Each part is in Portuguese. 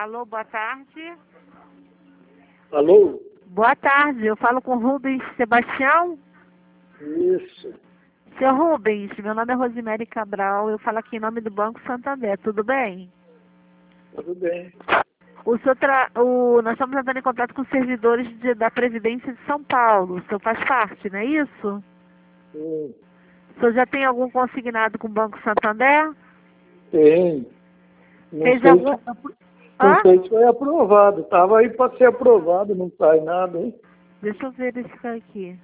Alô, boa tarde. Alô? Boa tarde, eu falo com Rubens Sebastião. Isso. Seu Rubens, meu nome é Rosemary Cabral, eu falo aqui em nome do Banco Santander, tudo bem? Tudo bem. Nós estamos entrando em contato com os servidores da Previdência de São Paulo, o senhor faz parte, não é isso? Sim. O senhor já tem algum consignado com o Banco Santander? Tem. Não Fez sei algum... não sei se foi aprovado. Estava aí para ser aprovado, não sai nada, hein? Deixa eu verificar aqui.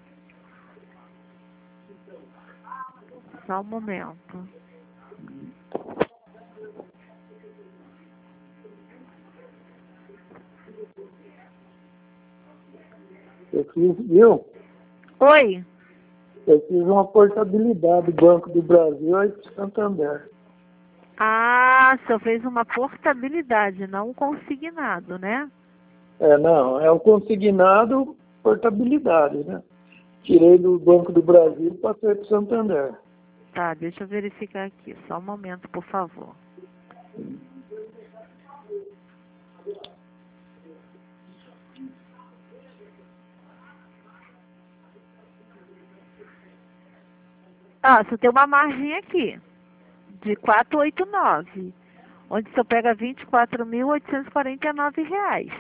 Só um momento. Eu fiz, viu? Oi? Eu fiz uma portabilidade do Banco do Brasil aí para Santander. Ah, o senhor fez uma portabilidade, não um consignado, né? Não, é um consignado portabilidade, né? Tirei do Banco do Brasil e passei para Santander. Tá, deixa eu verificar aqui. Só um momento, por favor. Ah, você tem uma margem aqui, de 489, onde o senhor pega R$ 24.849.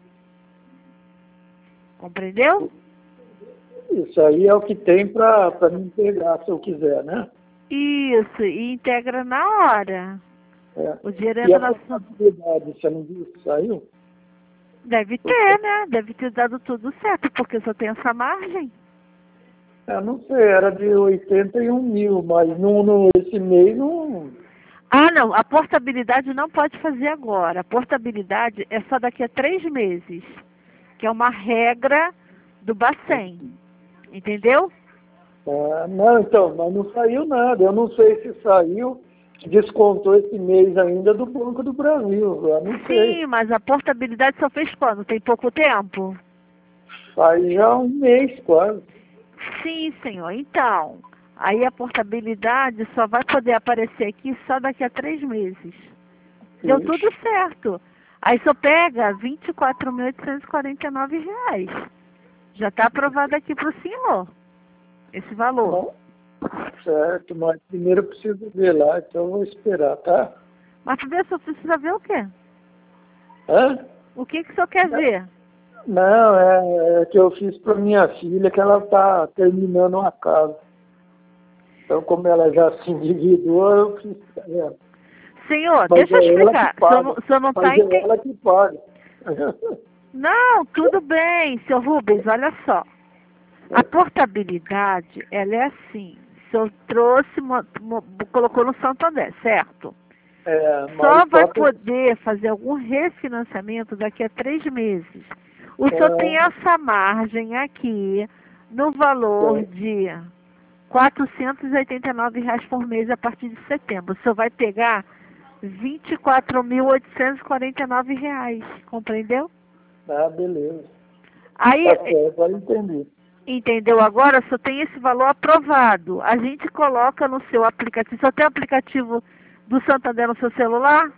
Compreendeu? Isso aí é o que tem para me pegar, se eu quiser, né? Isso, e integra na hora. É. O dinheiro E entra a na sua... portabilidade, você não viu que saiu? Deve ter, né? Deve ter dado tudo certo, porque só tem essa margem. Não sei, era de 81 mil, mas esse mês não... Ah, não, a portabilidade não pode fazer agora. A portabilidade é só daqui a 3 meses, que é uma regra do Bacen. Entendeu? Não, então, mas não saiu nada. Eu não sei se saiu, descontou esse mês ainda do Banco do Brasil. Eu não sei. Sim, mas a portabilidade só fez quando? Tem pouco tempo? Faz já um mês quase. Sim, senhor. Então, aí a portabilidade só vai poder aparecer aqui só daqui a 3 meses. Deu Ixi. tudo certo. Aí só pega R$ 24.849. Já está aprovado aqui para o senhor, esse valor. Não, certo, mas primeiro eu preciso ver lá, então eu vou esperar, tá? Mas primeiro o senhor precisa ver o quê? Hã? O que o senhor quer ver? Não, é que eu fiz para minha filha, que ela está terminando uma casa. Então, como ela já se endividou, eu fiz para ela. Senhor, Mas deixa eu é ela que explicar. paga. O senhor não está Mas é entendendo. ela que paga. Não, tudo bem, seu Rubens, olha só. A portabilidade, ela é assim. O senhor trouxe, colocou no Santander, certo? Só vai poder fazer algum refinanciamento daqui a 3 meses. O senhor tem essa margem aqui no valor de R$ 489 por mês a partir de setembro. O senhor vai pegar R$ 24.849, compreendeu? Beleza. Aí, Tá certo, agora entendi. entendeu agora? Só tem esse valor aprovado. A gente coloca no seu aplicativo. Só tem o aplicativo do Santander no seu celular?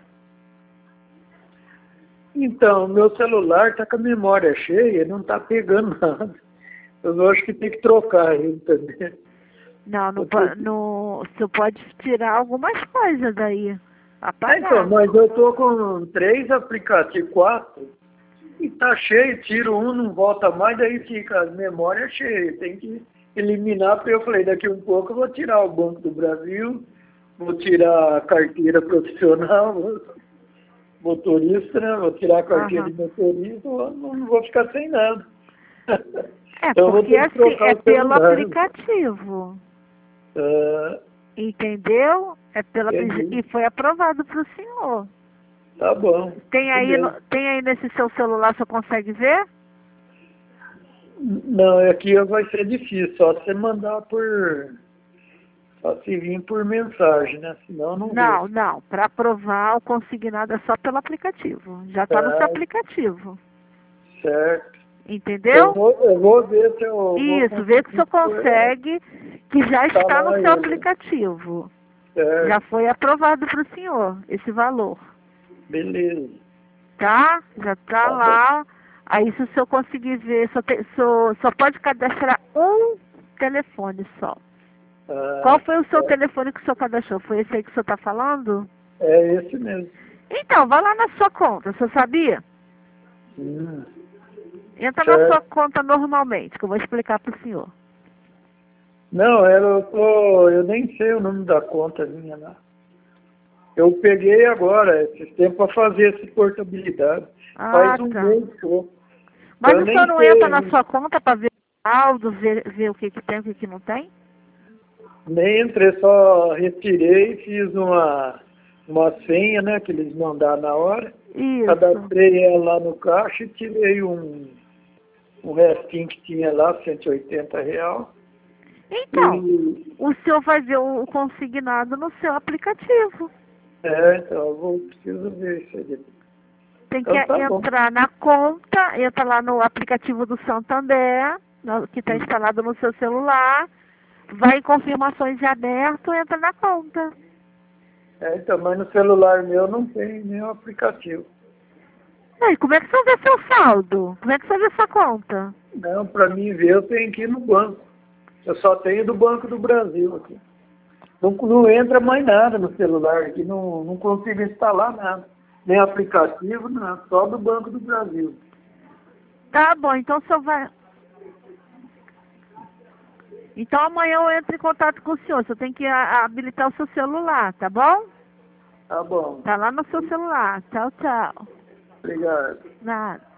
Então, meu celular está com a memória cheia, não está pegando nada. Eu acho que tem que trocar ele também. Não, você pode tirar algumas coisas daí. Apagar. Então, mas eu estou com 3 aplicativos, 4, e tá cheio, tiro um, não volta mais, daí fica a memória cheia. Tem que eliminar, porque eu falei, daqui um pouco eu vou tirar o Banco do Brasil, vou tirar a carteira profissional, motorista, né? Vou tirar a carteira de motorista, não vou ficar sem nada. Então, porque assim, é pelo aplicativo. Entendeu? E foi aprovado para o senhor. Tá bom. Tem aí nesse seu celular, você consegue ver? Não, aqui vai ser difícil, só você mandar só se vir por mensagem, né? Senão não vê. Não. Para aprovar o consignado é só pelo aplicativo. Já está no seu aplicativo. Certo. Entendeu? Eu vou ver se eu... Isso, vê se o senhor consegue, que já está no seu aplicativo. Certo. Já foi aprovado para o senhor, esse valor. Beleza. tá? Já tá Tá bom. lá. Aí se o senhor conseguir ver, só pode cadastrar um telefone só. Qual foi o seu telefone que o senhor cadastrou? Foi esse aí que o senhor tá falando? É esse mesmo. Então, vai lá na sua conta, o senhor sabia? Entra na sua Certo. conta normalmente, que eu vou explicar pro senhor. Não, eu nem sei o nome da conta minha lá. Eu peguei agora, esses tempos, para fazer essa portabilidade. Ah, Faz um tá. mês só. Mas Eu o nem senhor não sei entra na ainda. sua conta para ver o saldo, ver o que tem, o que não tem? Nem entrei, só retirei, fiz uma senha, né, que eles mandaram na hora. Isso. Cadastrei ela lá no caixa e tirei um restinho que tinha lá, R$ 180. Então, E, o senhor vai ver o consignado no seu aplicativo. então, preciso ver isso aí. Tem que Então tá bom. entrar na conta, entra lá no aplicativo do Santander, que está instalado no seu celular, vai em confirmações de aberto, entra na conta. Então, mas no celular meu não tem nenhum aplicativo. E como é que você vê seu saldo? Como é que você vê sua conta? Não, para mim ver eu tenho que ir no banco. Eu só tenho do Banco do Brasil aqui. Não entra mais nada no celular aqui, não consigo instalar nada. Nem aplicativo, nada, só do Banco do Brasil. Tá bom, então o senhor vai... Então amanhã eu entro em contato com o senhor. Você tem que habilitar o seu celular, tá bom? Tá bom, Tá lá no seu celular. Tchau, tchau. obrigado. Nada.